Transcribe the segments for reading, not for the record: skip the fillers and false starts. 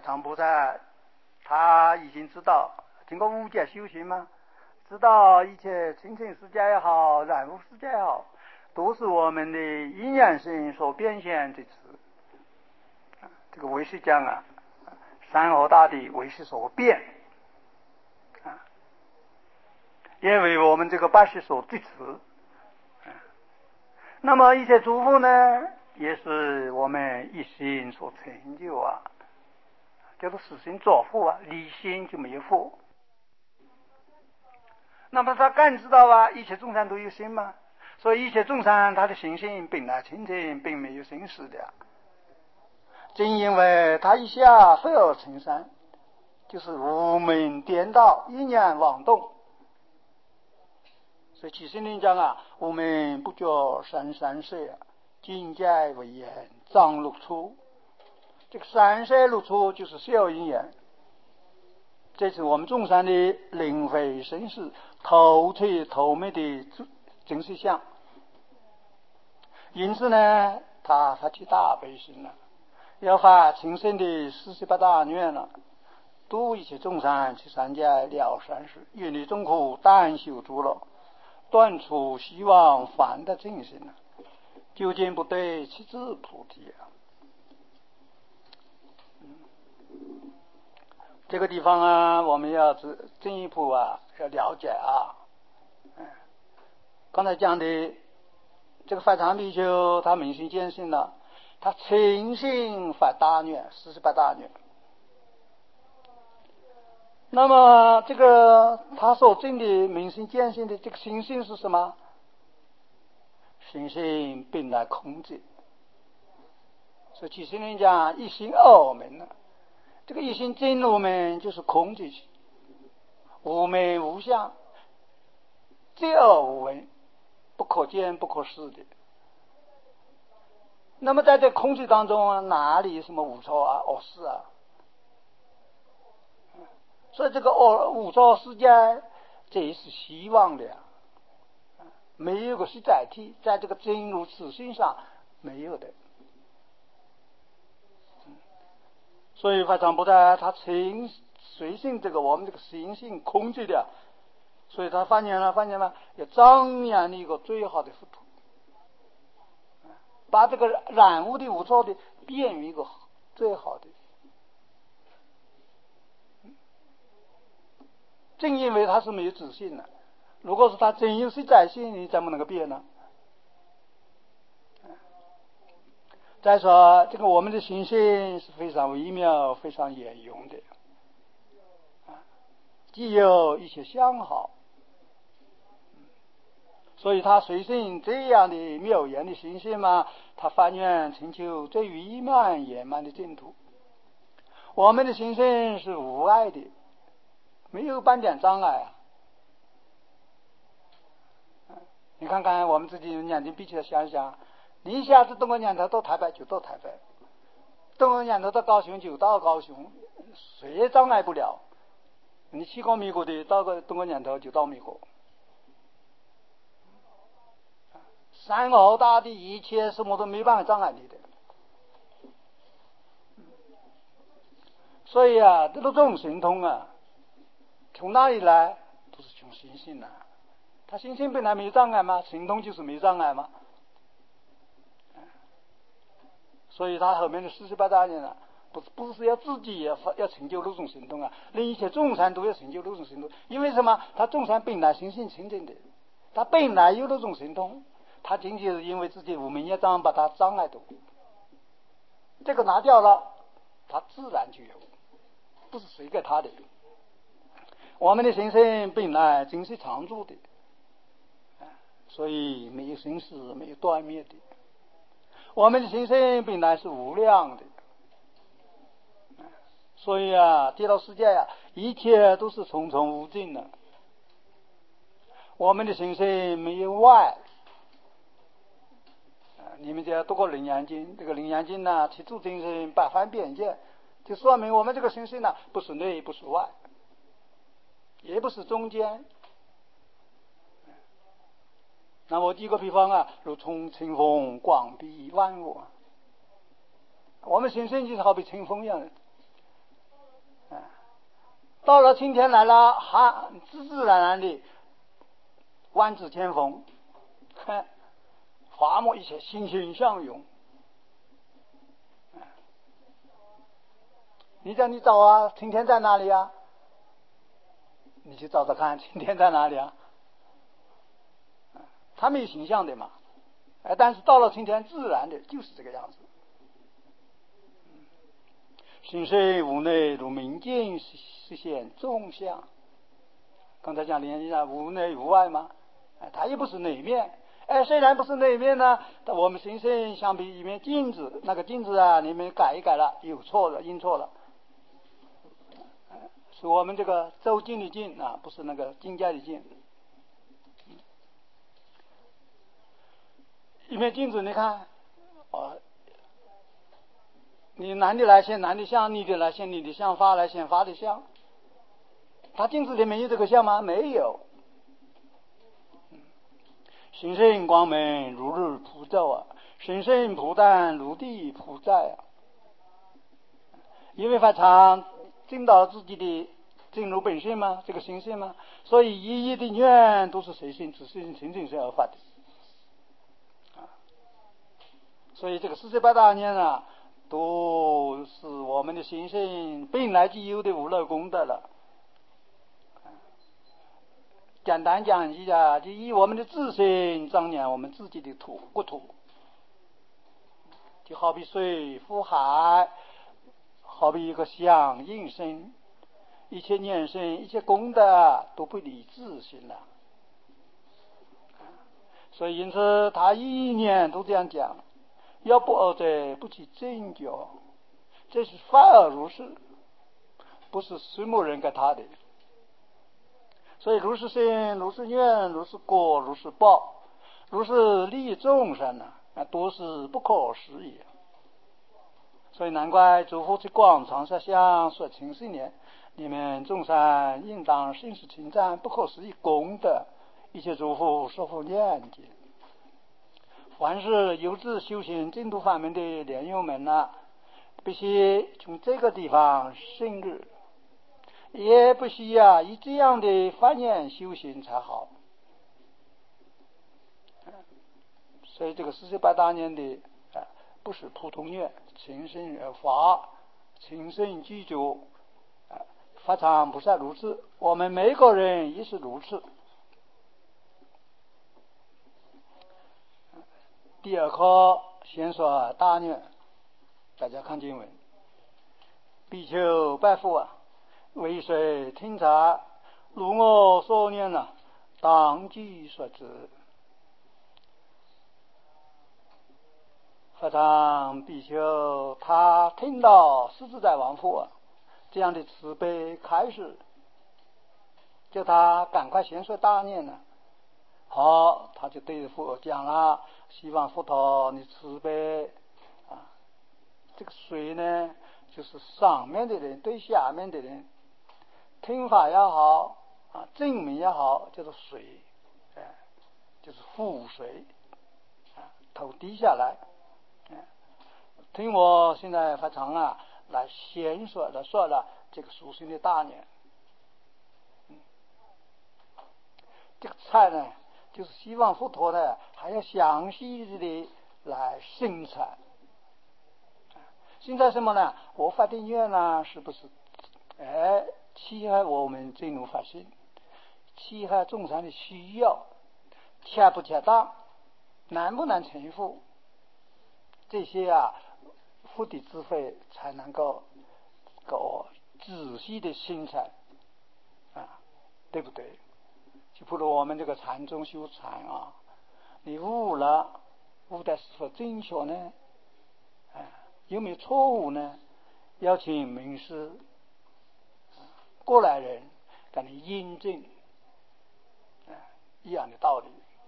常菩萨他已经知道，经过无界修行嘛，知道一切清净世界也好，染污世界也好，都是我们的因缘性所变现的词。这个为是讲啊，山河大地为是所变啊，因为我们这个八识所对词。那么一切诸佛呢，也是我们一心所成就啊，叫做实心作佛啊，离心就没有佛。那么他感知到啊，一切众生都有心嘛，所以一切众生他的心性本来清净，并没有生死的。正因为他一下飞而成山，就是无明颠倒，一念妄动。所以起心灵讲啊，我们不觉三三世啊，境界为言障六出。这个三世六出就是小因缘，这是我们众生的轮回生死透彻透明的真实相。因此呢，他发起大悲心了，要发情深的48大愿了，度一切众生去三界了三世，远离众苦，但修诸乐，断除希望凡的正心了，究竟不对，其智菩提啊。这个地方啊，我们要进一步啊，要了解啊。刚才讲的这个法常比丘，他明心见性了，他诚心发大愿，48大愿。那么这个他所证的明心见性的这个心性是什么？心性本来空寂。所以起心灵讲一心二门了，这个一心真如门就是空寂心，无门无相，寂而无闻，不可见不可视的。那么在这空寂当中啊，哪里有什么无错啊、恶事啊？所以这个无错世界，这也是希望的呀，没有个实在体，在这个真如此心上没有的。所以法常菩萨他随性这个我们这个心性空寂的，所以他发现了，要张扬的一个最好的佛土，把这个染污的无错的变为一个最好的。正因为他是没有自信的，如果是他真有实在性，你怎么能够变呢？再说这个我们的心性是非常微妙、非常圆融的，既有一些相好，所以他随性这样的妙言的心性嘛，他发愿成就最圆满圆满的净土。我们的心性是无碍的，没有半点障碍啊！你看看我们自己眼睛闭起来想一想，你一下子动个念头到台北就到台北，动个念头到高雄就到高雄，谁也障碍不了。你去过美国的，动个念头就到美国。山河大地一切什么都没办法障碍你的。所以啊，这种神通啊，从哪里来？都是从心性来。他心性本来没有障碍吗？神通就是没障碍吗？所以他后面的48大愿啊，不是要自己要成就六种神通啊，令一切众生都要成就六种神通。因为什么？他众生本来心性清净的，他本来有六种神通，他仅仅是因为自己无明业障把他障碍住，这个拿掉了，他自然就有，不是谁给他的。我们的心性本来真是常住的，所以没有生死，没有断灭的。我们的心性本来是无量的，所以啊，极乐世界啊，一切都是重重无尽的。我们的心性没有外。你们家读过《楞严经》，这个《楞严经》呢，其诸精神百般变见，就说明我们这个心性呢，不是内，不是外，也不是中间。那我举个比方啊，如冲清风，广庇万物。我们心性就是好比清风一样的， 到了春天来了，自自然然的万紫千红，花木一切欣欣向荣。你找啊，春天在哪里啊？你去找找看，春天在哪里啊？它没有形象的嘛，但是到了春天，自然的就是这个样子。心生无内如明镜，实现纵向。刚才讲联系啊，无内无外嘛，它也不是内面。虽然不是内面呢，但我们心生相比一面镜子，那个镜子啊，你们改一改了，有错了，印错了。是我们这个周经的经啊，不是那个经家的经。一面镜子，你看，你男的来现男的相，女的来现女的相，发来现发的相。他镜子里面有这个相吗？没有。心生光明如日普照啊，心生普淡如地普在啊。因为法常进到自己的进入本性嘛，这个心性嘛，所以一一的愿都是随性自性清净身而发的。所以这个48大念啊，都是我们的心性本来就有的无漏功德了。简单讲一下，就以我们的自身张扬我们自己的国土，就好比水覆海，好比一个相应身，一切念身一切功德都不离自性了。所以因此他一年都这样讲，要不二者不起正觉，这是反而如是，不是什么人给他的。所以如是心如是愿如是果如是报如是利众生呢，都是不可思议。所以难怪诸佛在广长舌相说情是年，你们众生应当信是称赞不可思议功德，一切诸佛说佛念经。凡是有志修行净土法门的莲友们呢，必须从这个地方深入，也不需要以这样的观念修行才好。所以这个48大念的不是普通念，情深而发，情深具足，法常不是如此，我们每个人也是如此。第二课先说大念，大家看经文。比丘拜佛啊，为谁听察？如我所念啊，当即说之。法常比丘他听到狮子在王佛这样的慈悲开示，叫他赶快先说大念呢。好，他就对着佛讲了，希望佛陀你慈悲啊。这个水呢，就是上面的人对下面的人，听法也好证明也好，叫做水，就是覆水，头低下来。听我现在法常来先说了这个属性的大念。这个菜呢，就是希望佛陀呢还要详细的来审查。现在什么呢？我发的愿呢，是不是契合我们真如法性，契合众生的需要，恰不恰当，难不难成佛？这些佛的智慧才能够仔细的审查对不对？就不如我们这个禅宗修禅你悟了，悟的是否正确呢？有没有错误呢？邀请名师过来人给你印证一样的道理。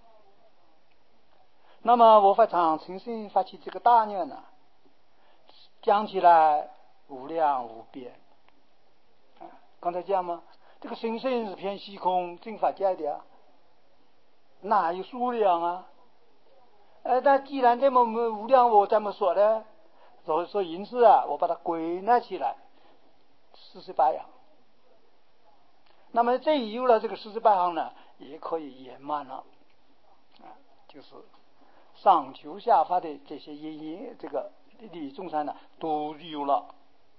那么我法常诚心发起这个大愿呢，讲起来无量无边。刚才讲嘛，这个心性是偏虚空正法界的哪有数量啊？但既然这么无量，我这么说呢，所以因此我把它归纳起来48样。 那么这有了这个48行呢，也可以圆满了就是上求下发的这些这个利益众生呢都有了。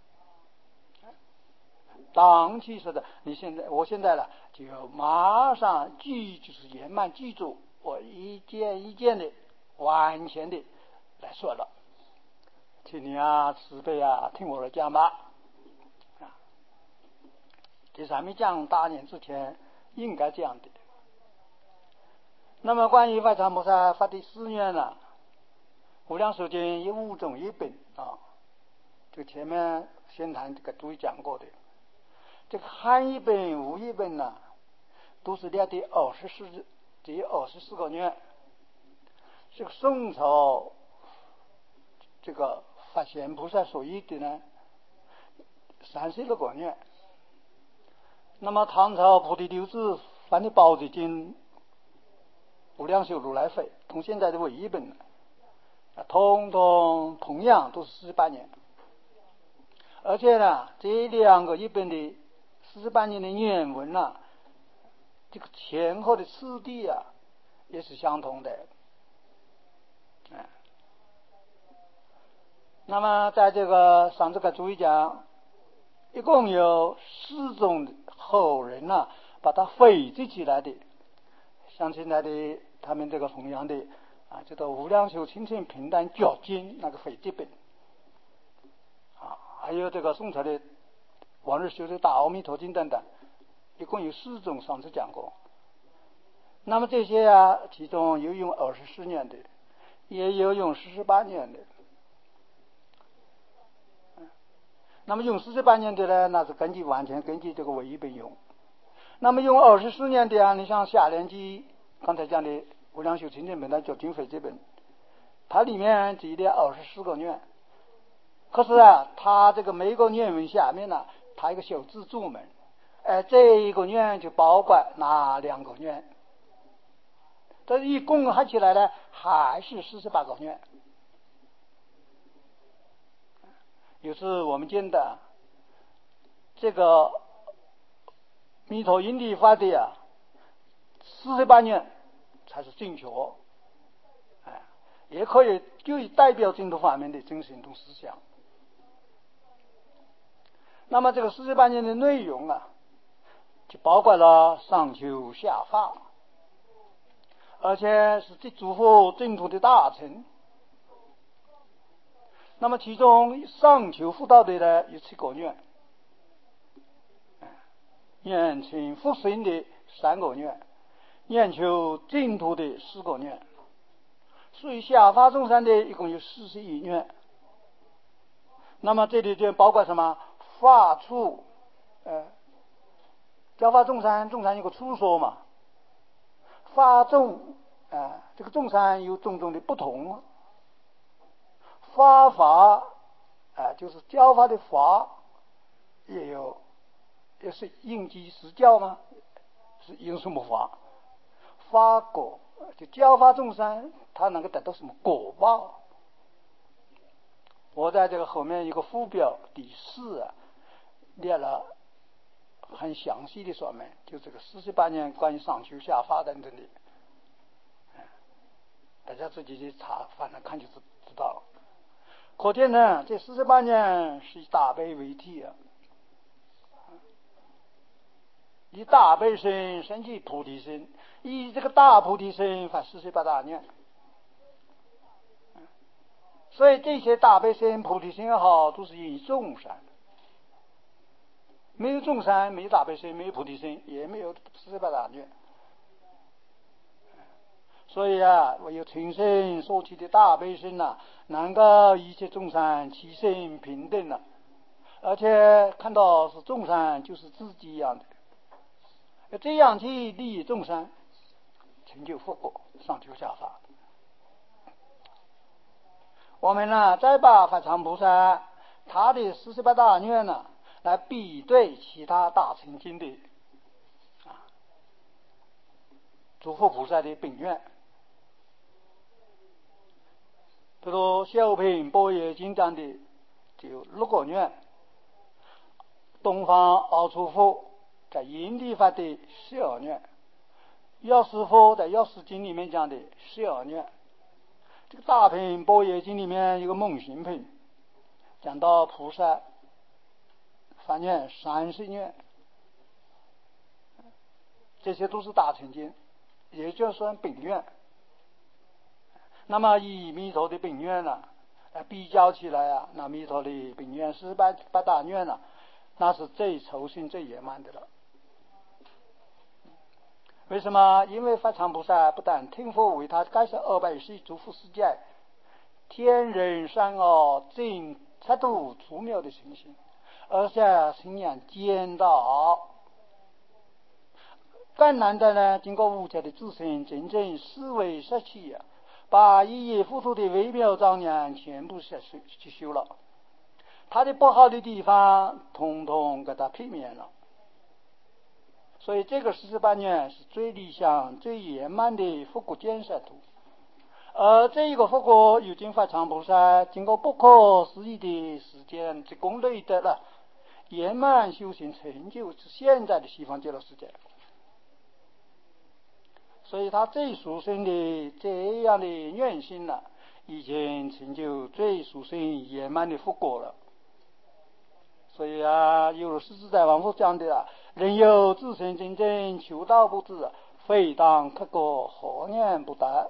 当即说的，我现在呢就马上就是圆满记住，我一件一件的完全的来说了，请你慈悲听我的讲吧。这是还没讲大年之前应该这样的。那么关于法常菩萨发的誓愿呢，无量寿经有5种译本这个前面先谈这个都讲过的。这个汉译本、吴译本呢，都是列的只有24个愿。这个宋朝这个法显菩萨所译的呢，36个愿。那么唐朝菩提流支翻的《宝积经》、无量寿如来佛同现在的伪译本同样都是48年。而且呢，这2个译本的48年的原文这个前后的次第也是相同的。那么在这个上这个注意讲，一共有4种后人把它汇集起来的，像现在的他们这个弘扬的这个无量寿清净平等觉经那个汇集本还有这个宋朝的往日修的大阿弥陀经等等，一共有4种，上次讲过。那么这些其中有用24年的，也有用48年的。那么用48年的呢，那是完全根据这个伪译本用。那么用24年的你像下联记刚才讲的无量寿清净平等觉经汇集本，它里面只列24个愿。可是它这个每个愿文下面它有一个小字注门，这一个愿就包括那2个愿，这一共合起来呢，还是48个愿。有时我们见的这个弥陀因地发的48愿才是正确，也可以就代表净土法门的真行动思想。那么这个48年的内容就包括了上求下发，而且是祝福净土的大成。那么其中上求福道的呢有7个愿，愿成福生的3个愿，愿求净土的4个愿，所以下发众生的一共有41愿。那么这里就包括什么？发处教化众生有个处说嘛，发众这个众生有种种的不同，发法就是教法的法也是应机实教吗？是用什么法？发果就教化众生，他能够得到什么果报？我在这个后面一个附表第4列了很详细的说明，就这个48年关于上求下发等等的，大家自己去查，反正看就知道了。可见呢，这48年是以大悲为体以大悲心升起菩提心，以这个大菩提心发48大愿。所以这些大悲心、菩提心也好，都是以众生。没有众生，没有大悲心，没有菩提心，也没有48大愿。所以唯有纯心所起的大悲心能够一切众生起心平等而且看到是众生就是自己一样的，这样去利益众生，成就佛果，上求下发。我们再把法常菩萨他的48大愿来比对其他大乘经的诸佛菩萨的本愿。比如小品般若经讲的就6个愿，东方奥处佛在因地法的12愿，药师佛在药师经里面讲的12愿，这个大品般若经里面有个梦行品，讲到菩萨发愿30愿，这些都是大乘经，也就算本愿。那么以弥陀的本愿呢，比较起来啊，那弥陀的本愿48大愿呢，那是最抽象最圆满的了。为什么？因为法常菩萨不但听佛为他介绍210诸佛世界天人善恶尽彻度除妙的情形，而且信仰见到更难的呢，经过无价的自身真正思维摄取啊，把一叶糊涂的微妙障眼全部去修了，他的不好的地方统统给他避免了。所以这个48愿是最理想最圆满的佛国建设图。而这一个佛国有经法常菩萨经过不可思议的时间之功累得了圆满修行成就现在的西方极乐世界。所以他最殊胜的这样的愿心呢，已经成就最殊胜圆满的佛国了。所以啊，有世自在王佛讲的啊，人有自身真正求道不知，非当刻过何念不得。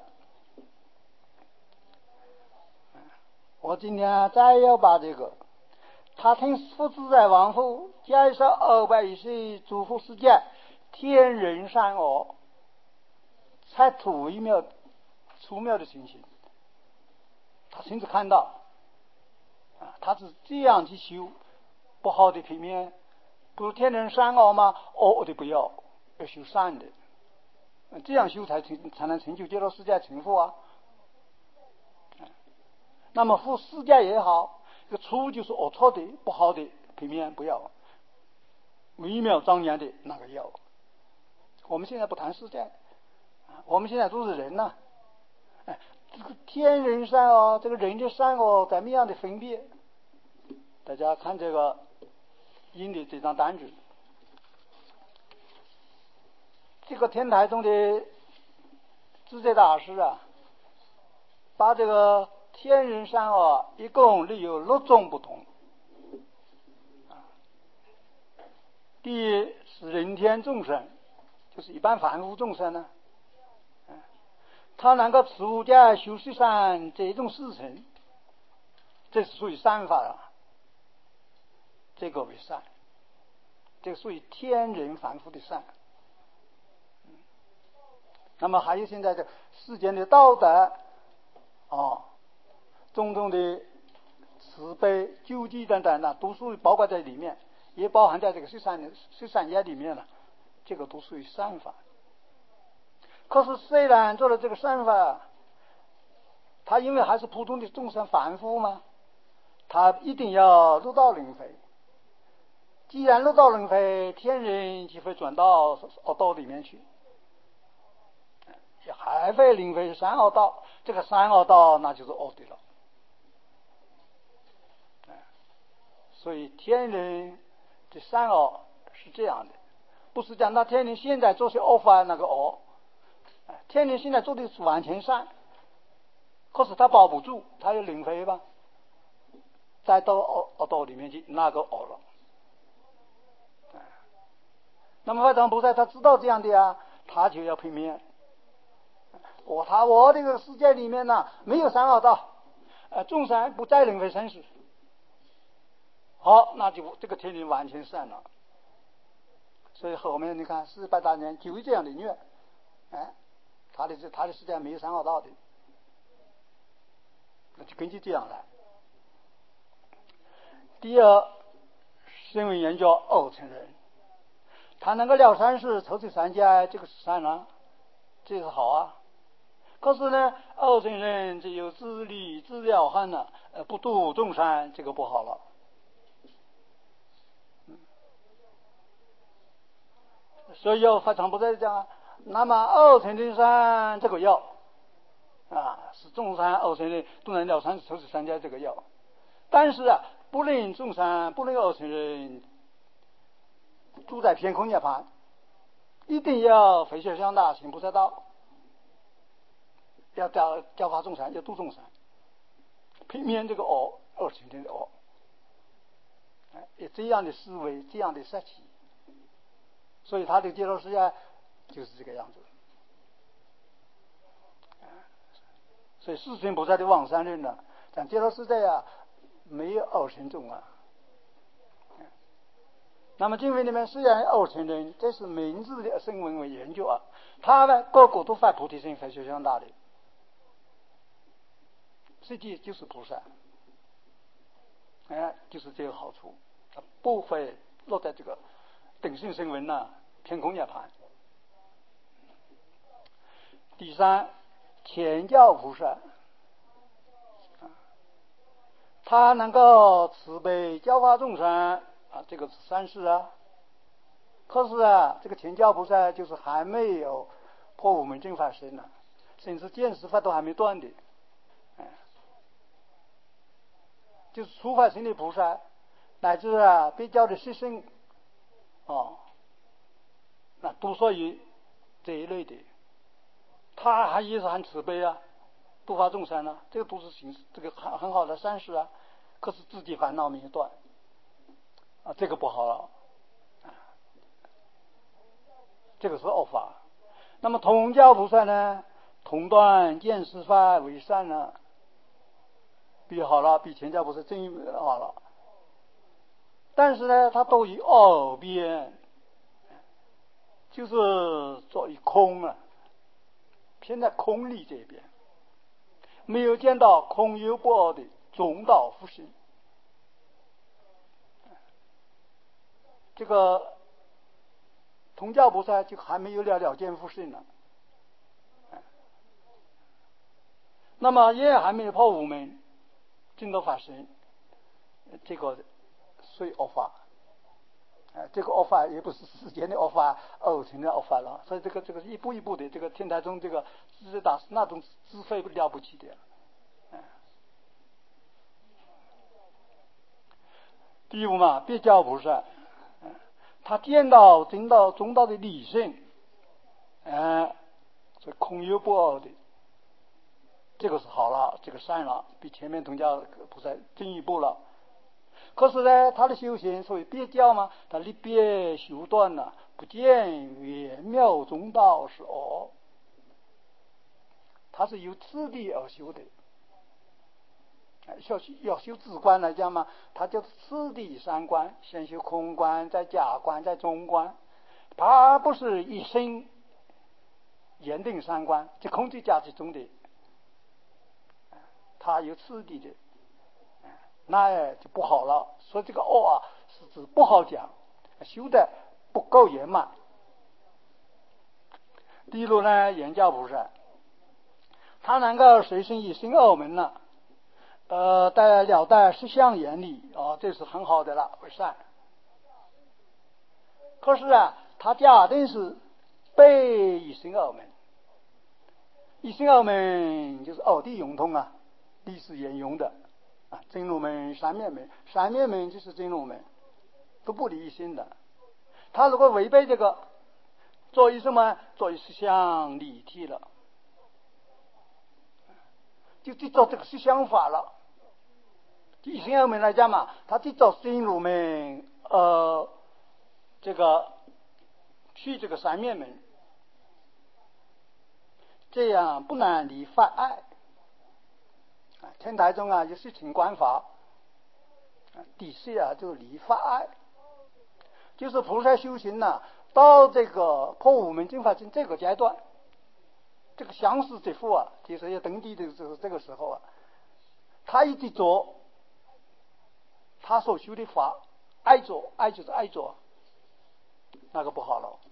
我今天再要把这个他听佛自在王佛介绍210诸佛世界天人善恶才图一妙出妙的情形，他亲自看到啊，他是这样去修不好的平面，不是天人善恶吗？恶的不要，要修善的，这样修才能成就极乐世界成佛啊。那么佛世界也好，这个出就是恶错的不好的平面不要，微妙庄严的那个要。我们现在不谈世界，我们现在都是人呐。这个天人善恶，这个人的善恶怎么样的分别？大家看这个印的这张单子，这个天台宗的智者大师啊，把这个天人善恶一共立有6种不同。第一是人天众生，就是一般凡夫众生呢，他能够持戒修习善这种事情，这是属于善法啊，这个为善，这个属于天人凡夫的善。那么还有现在的世间的道德种种的慈悲救济等等呢，都属于包括在里面，也包含在这个13业里面了，这个都属于善法。可是虽然做了这个善法，他因为还是普通的众生凡夫嘛，他一定要入道轮回。既然入道轮回，天人就会转到恶道里面去，也还会轮回三恶道，这个三恶道那就是恶的了。所以天人的善恶是这样的，不是讲到天人现在做些恶法那个恶，天人现在做的是完全善，可是他保不住，他要轮回吧，再到恶道里面去那个恶了。那么法常菩萨他知道这样的啊，他就要拼命。我这个世界里面呢，没有三恶道，众生不再轮回生死。好，那就这个天人完全善了。所以后面你看48大愿就有这样的愿，他的世界没有三恶道的，那就根据这样来。第二，声闻缘觉二乘人，他能够了三世抽取三界，这个是善啊，这是好啊。可是呢，二乘人只有自利自了恨了，不度众生，这个不好了。所以要法常菩萨讲，那么二乘的善这个要是众生二乘人都能了三世抽取三界这个要，但是不论众生不论二乘人住在偏空涅槃，一定要回向向大行菩萨道，要教化众生，要度众生，避免这个恶情的恶。这样的思维，这样的设计，所以他的揭露世界就是这个样子。所以四圣菩萨的往生论呢，讲揭露世界没有二乘众啊。那么经文里面虽然二乘人，这是明智的声闻为研究他们个个都发菩提心，回向大的，实际就是菩萨，就是这个好处，不会落在这个等性声闻偏空涅槃。第三，前教菩萨，他能够慈悲教化众生这个是善事可是这个前教菩萨就是还没有破五门正法身甚至见识法都还没断的，就是初发心的菩萨，乃至被教的师生那都属于这一类的。他还也是很慈悲度化众生这个都是这个很好的善事可是自己烦恼没有断这个不好了这个是恶法。那么同教菩萨呢，同断见识法为善比好了，比前教菩萨真好了。但是呢，他都以二边，就是做以空偏在空理这边，没有见到空有不二的中道复性。这个同教菩萨就还没有了见复性那么也还没有破五门正道法身，这个属于恶法这个恶法也不是世间的恶法，二乘的恶法了。所以这个一步一步的，这个天台宗这个智大师那种智慧了不起的第五别教菩萨他见到真道中道的理性所以空有不二的，这个是好了，这个善了，比前面同教菩萨进一步了。可是呢，他的修行所谓别教嘛，他离别修断不见圆妙中道是他是由次第而修的。要修自观来讲嘛，他就是次第三观，先修空观，再假观，再中观，他不是一生严定三观，这空即假即中的，他有次第的，那就不好了。所以这个恶是指不好讲，修的不够圆满。第六呢，言教菩萨，他能够随身以心二门了待实相原理这是很好的了，为善。可是他假定是背一心二门，一心二门就是二谛融通历史沿用的真如门、三面门，三面门就是真如门，都不离一心的。他如果违背这个，作为什么？作为实相理体了，就做这个实相法了。一心二门来讲嘛，他去走真如门这个去这个三面门，这样不能离法爱天台中有事情观法底线就是离法爱，就是菩萨修行到这个破五门正法境这个阶段，这个相识之父就是要登地的这个时候他一直做他所修的法，爱做，爱就是爱做，那个不好了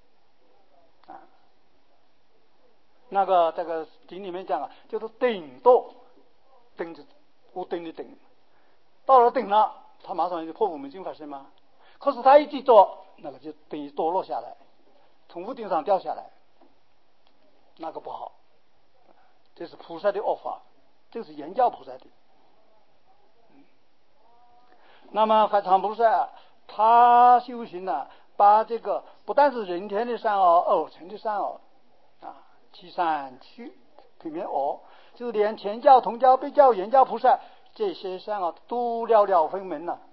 那个这个经里面讲就是顶多顶着无顶的顶，到了顶了，他马上就破五门正法身嘛。可是他一直做，那个就等于堕落下来，从屋顶上掉下来，那个不好。这是菩萨的恶法，这是言教菩萨的。那么法常菩萨他修行把这个不但是人天的善恶、偶成的善恶啊，其善去平面恶，就是连天教、同教、北教、圆教菩萨这些善恶都了了分明了，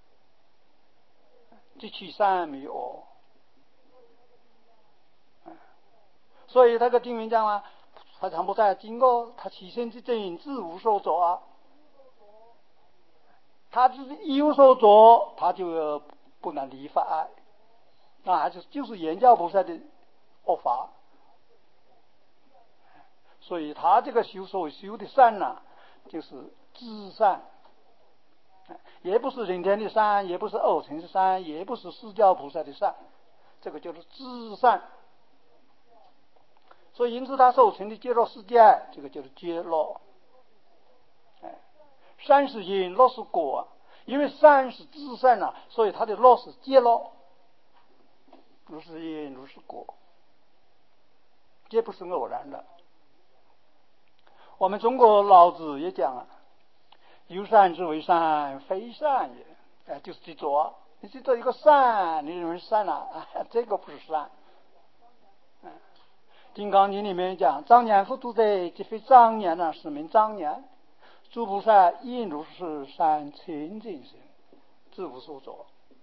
只取善没有恶。所以那个经文讲啊，他常不在经过他起身之正，自无所着啊。他就是有所着，他就不能离法，那就是圆教菩萨的恶法。所以他这个所修的善呢，就是至善，也不是人天的善，也不是偶成的善，也不是释教菩萨的善，这个就是至善。所以因此他所成的极乐世界，这个就是极乐。善是因，乐是果，因为善是至善啊，所以他的乐是极乐。如是因，如是果，这不是偶然的。我们中国老子也讲啊，有善之为善，非善也。就是去做，你去做一个善，你认为善了，这个不是善。金刚经里面讲，张年复度者，即非张年啊，是名张年。诸菩萨应如是善清净心，自无所着。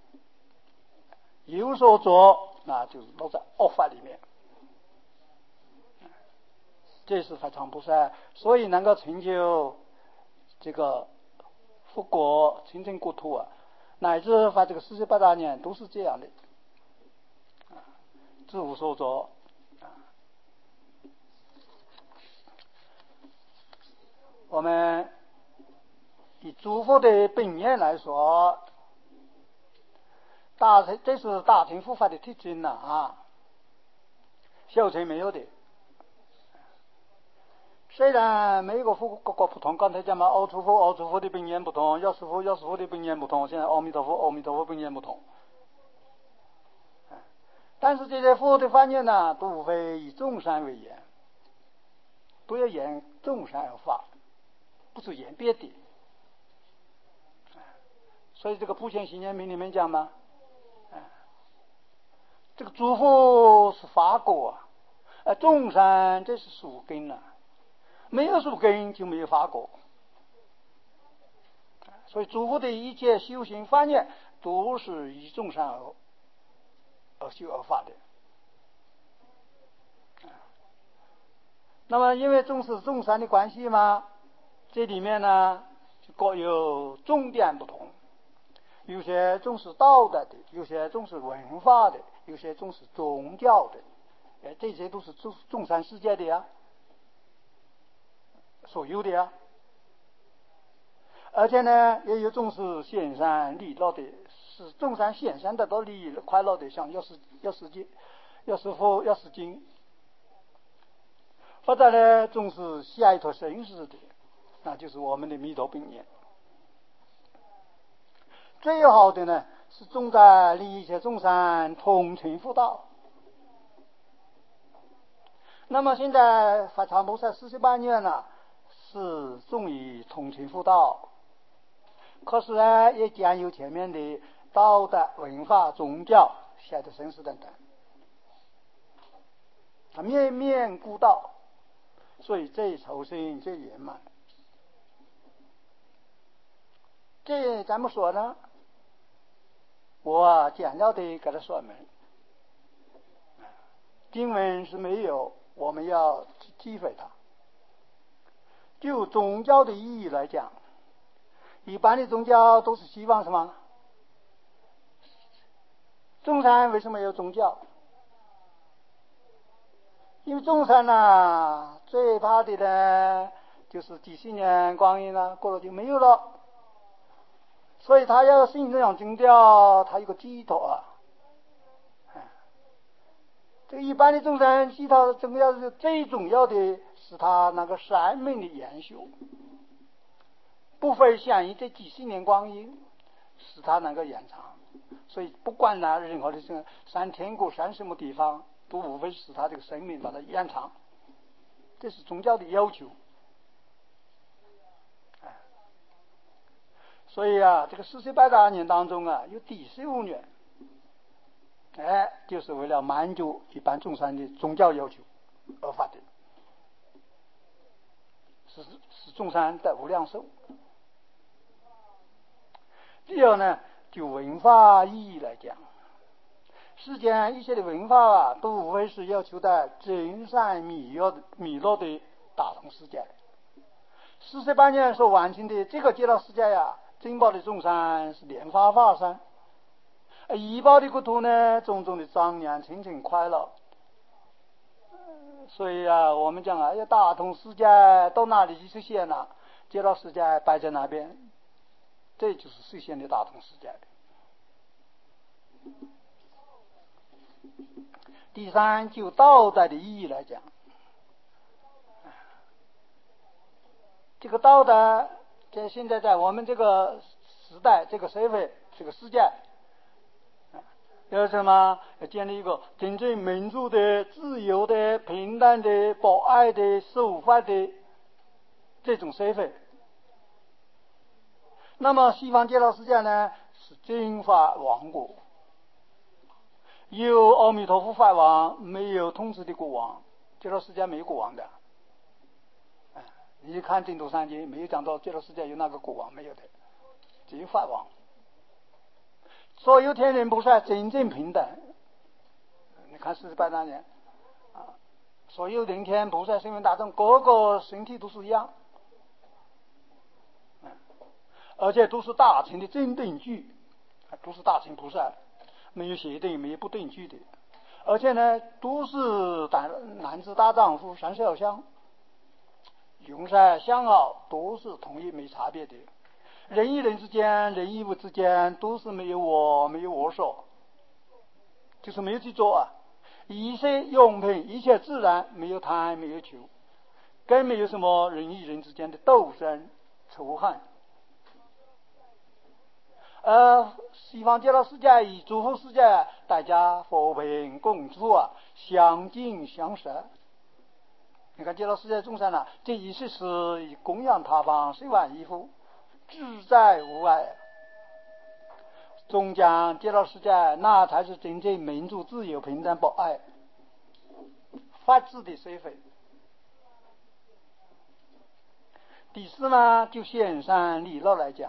有所着，那就落在恶法里面。这是法常菩萨，所以能够成就这个复国、清净国土啊，乃至发这个48大愿都是这样的，自无所着。我们以诸佛的本愿来说，这是大乘佛法的特征了啊，小乘没有的。虽然每个佛各个不同，刚才讲嘛，阿弥陀佛的本愿不同，药师佛的本愿不同，现在阿弥陀佛本愿不同。但是这些佛的法愿呢，都无非以众善为言，都要言众善而发，不是言别的。所以这个普贤行愿品里面讲嘛，这个诸佛是法果啊，众善这是属根啊，没有属根就没有法果。所以诸佛的一切修行法愿都是以众善而修而发的。那么因为重视众善的关系嘛，这里面呢就各有重点不同，有些重视道德的，有些重视文化的，有些重视宗教的，这些都是众善世界的呀，所有的呀。而且呢，也有重视显善利乐的，是众善显善得到利益快乐的，像药师佛、药师经。或者呢，重视下一托生死的，那就是我们的弥陀本愿。最好的呢，是重在利益一切众生同成佛道。那么现在法常菩萨48愿呢，是重于同成佛道，可是呢，也兼有前面的道德、文化、宗教、下一托生死等等，他面面顾到。所以这酬生最圆满。这怎么说呢？我简要的给他说明，经文是没有，我们要体会它。就宗教的意义来讲，一般的宗教都是希望什么？众生为什么有宗教？因为众生呢，最怕的呢，就是几十年光阴了，过了就没有了。所以他要信这种宗教，他有个寄托啊。这个一般的众生寄托宗教是最重要的，是他那个生命的延续，不会限于这几十年光阴，使他能够延长。所以不管哪任何的上天国、上什么地方，都无非使他这个生命把它延长，这是宗教的要求。所以啊，这个48大愿当中啊，有第15愿， 就是为了满足一般众生的宗教要求而发的，使众生得无量寿。第二呢，就文化意义来讲，世间一切的文化都无非是要求的真善美乐的大同世界。48年所完成的这个极乐世界珍宝的众生是莲花化身，医报的国土呢，种种的庄严清净快乐。所以我们讲要大同世界到哪里去实现呢？极乐世界摆在那边，这就是实现的大同世界。第三，就道德的意义来讲，这个道德在现在在我们这个时代、这个社会、这个世界，要什么？要建立一个真正民主的、自由的、平等的、博爱的、守法的这种社会。那么西方极乐世界呢，是真法王国，有阿弥陀佛法王，没有统治的国王。极乐世界没有国王的。你看净土三经没有讲到极乐世界有那个国王，没有的，只有法王。所有天人菩萨真正平等。你看48大年所有人天菩萨声闻大众，个个身体都是一样，而且都是大乘的真等具，都是大乘菩萨，没有邪等，没有不等具的。而且呢，都是男子大丈夫，30好相，用色相好都是统一，没差别的。人与人之间、人与物之间都是没有我所，就是没有去做一切用品、一切自然，没有贪，没有求，更没有什么人与人之间的斗争、仇恨。西方极乐世界与诸佛世界，大家和平共处相敬相舍。你看极乐世界众生这意思是以供养他方，随万衣服，自在无碍。终将极乐世界，那才是真正民主、自由、平等、博爱、法治的社会。第四呢，就显善利乐来讲，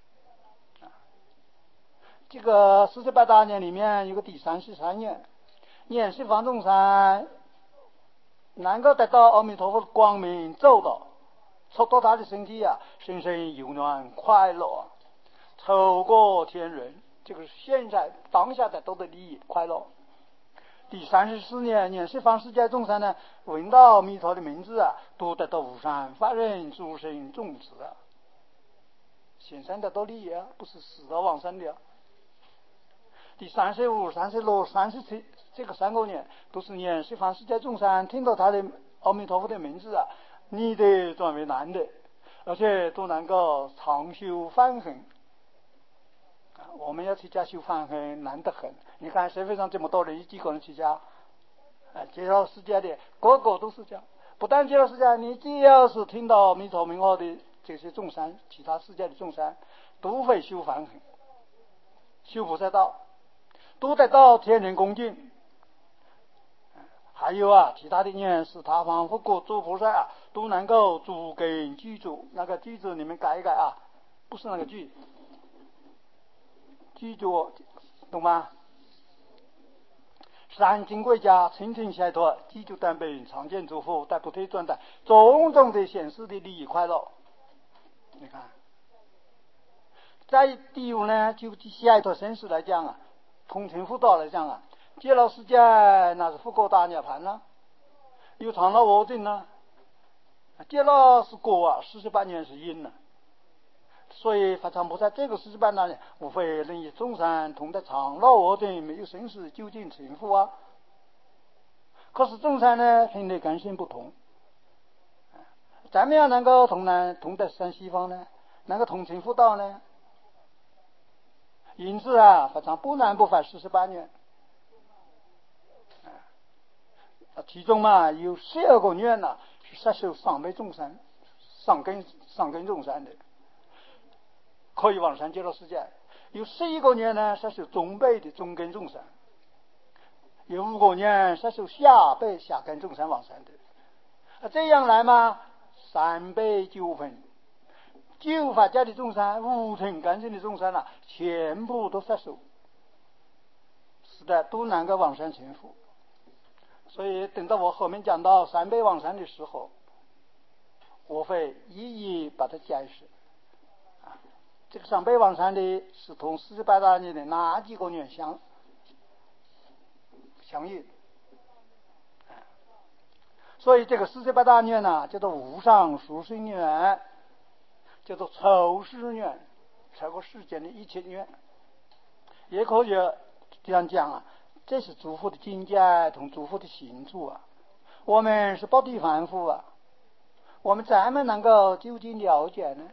这个48大年里面有个第33年，念十方众生能够得到阿弥陀佛的光明照到，触到他的身体身心柔软快乐，超过天人，这个是现在当下得到的利益快乐。第34年，念十方世界众生呢，闻到阿弥陀的名字都得到无上法忍诸生众子现在得到利益不是死而往生的第35、36、37这个3个年，都是念十方世界众生听到他的阿弥陀佛的名字你的转为男的，而且都能够长修梵行。我们要去家修梵行难得很。你看社会上这么多人，有几个人去家？极乐世界的个个都是这样。不但极乐世界，你只要是听到阿弥陀名号的这些众生，其他世界的众生都会修梵行，修菩萨道，都得到天人恭敬。还有其他的人是他方佛国诸菩萨都能够诸根具足。那个句子你们改一改不是那个句，具足懂吗？三经贵家清净解脱，具足单本常见诸佛，但不退转的种种的显示的利益快乐。你看，在第五呢，就下一套生死来讲通情佛道来讲极乐世界那是佛果大涅盘有长乐我净极乐是果48年是因所以法常菩萨这个48大年，无非能与众生同得长乐我净，没有生死究竟成佛可是众生呢，品类根性不同，怎么样能够同得生西方呢？能够同成佛道呢？因此法常不难不反48年。其中有12个愿是摄受上辈众生、上根众生的，可以往生极乐世界；有11个愿呢，摄受中辈的中根众生， 有5个年杀受下辈下根众生往生的。这样来嘛，3辈9分，9法界的众生、无尘根性的众生全部都杀受，是的，都能够往生成佛。所以等到我后面讲到3辈往生的时候，我会一一把它解释。这个3辈往生的是同48大愿的哪几个愿相应？所以这个48大愿叫做无上殊胜愿，叫做超世愿，超过世间的一切愿。也可以这样讲这是诸佛的境界同诸佛的行处我们是薄地凡夫我们怎么能够究竟了解呢？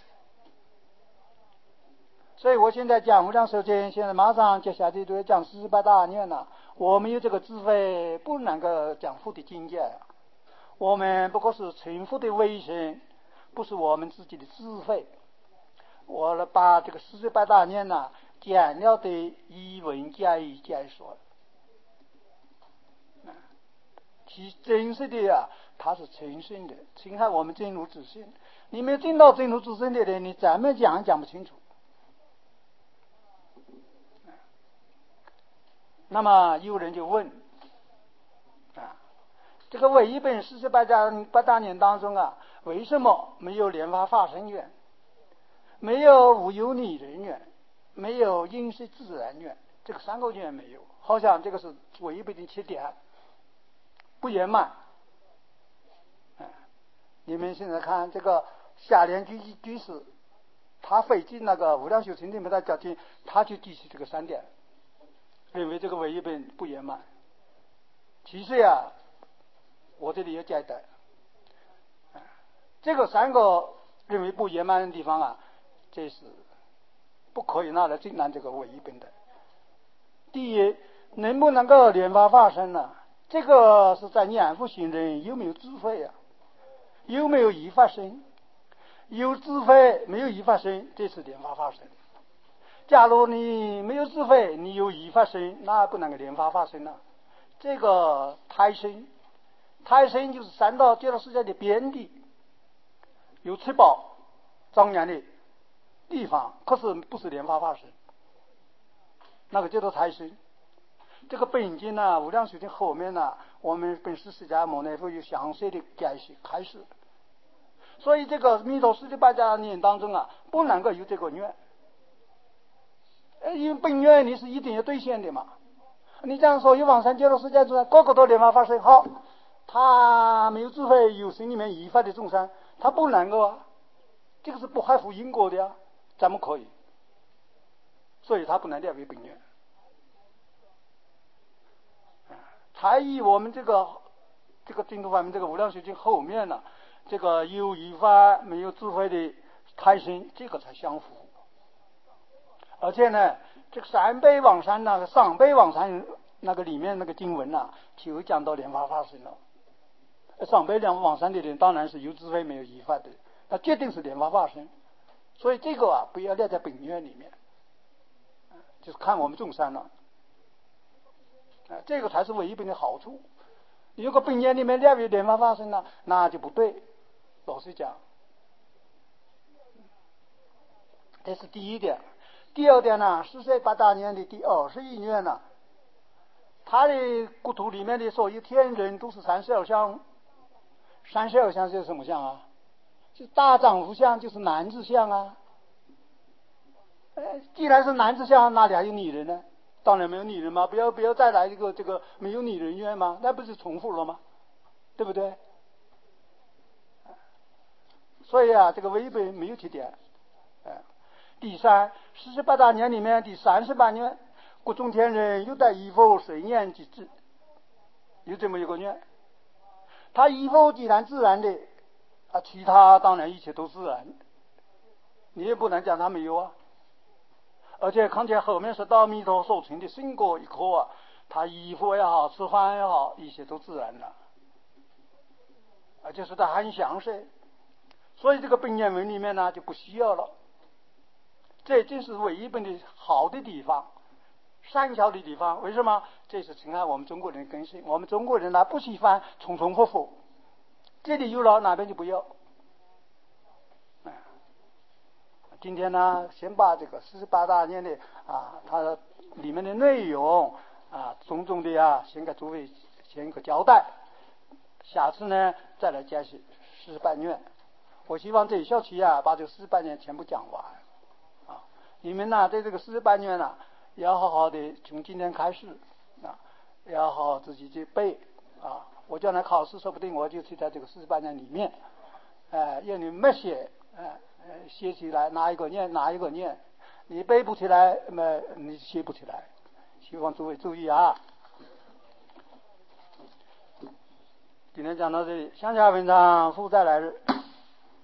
所以我现在讲无量寿经，现在马上接下来都要讲48大愿了。我们有这个智慧，不能够讲佛的境界我们不过是成佛的威神，不是我们自己的智慧。我把这个48大愿简要的一文解义解说。其真实的它是诚信的，侵害我们真如自信。你没有进到真如自信的人，你怎么讲不清楚。那么有人就问这个唯一本48大愿当中为什么没有莲花化身愿，没有无有拟人愿，没有应是自然愿？这个3个愿没有，好像这个是唯一本的缺点，不圆满。你们现在看这个下联居士，他费尽那个无量寿经里面的讲经，他就提起这个3点，认为这个唯一本不圆满。其实我这里有解答，这个3个认为不圆满的地方这是不可以拿来证明这个唯一本的。第一，能不能够莲花化身呢？这个是在念佛行人有没有智慧有没有依法身？有智慧没有依法身，这是莲花化身。假如你没有智慧，你有依法身，那不能够莲花化身这个胎身就是三道极乐世界的边地，有吃饱庄严的地方，可是不是莲花化身，那个叫做胎身。这个本经无量寿经后面我们本师释迦牟尼佛有详细的解释开示。所以这个弥陀48大愿当中不能够有这个愿，因为本愿你是一定要兑现的嘛。你这样说有往生极乐世界众生个个都莲花化身，好，他没有智慧，有心里面依法的众生，他不能够这个是不合乎因果的怎么可以？所以他不能列为本愿。才以我们这个净土法门这个无量寿经后面这个有依法没有智慧的胎身，这个才相符。而且呢，这个3辈往生上辈往生那个里面那个经文就讲到莲花化身了。上辈往生的人当然是有智慧没有依法的，那决定是莲花化身。所以这个不要列在本愿里面，就是看我们众生这个才是唯一本的好处。如果本愿里面列为莲花化身那就不对。老实讲，这是第一点。第二点48大愿的第21愿他的国土里面的所有天人都是32相。32相是什么相就大丈夫相，就是男子相既然是男子相，哪里还有女人呢？当然没有女人嘛，不要再来这个没有女人愿吗？那不是重复了吗？对不对？所以这个唯一本没有缺点。第三，48大愿里面第38愿，国中天人有得依佛随念即至，有这么一个愿。他依佛既然自然的其他当然一切都自然，你也不能讲他没有而且看见后面说到弥陀所成的圣果一刻他依佛也好，吃饭也好，一切都自然了，而且是他很详实。所以这个本愿文里面就不需要了。这正是唯一本的好的地方。 善巧的地方。为什么？这是承按我们中国人的根性。我们中国人呢不喜欢重重复复，这里有了那边就不要。今天呢，先把这个48大愿的它里面的内容种种的先给诸位先一个交代。下次呢再来解释48愿。我希望这一小期把这个48愿全部讲完你们呢对这个48愿要好好的从今天开始要好好自己去背我将来考试说不定我就去在这个48愿里面要你没写写起来哪一个念，你背不起来你写不起来。希望诸位注意今天讲到这里，向下文章负再来日。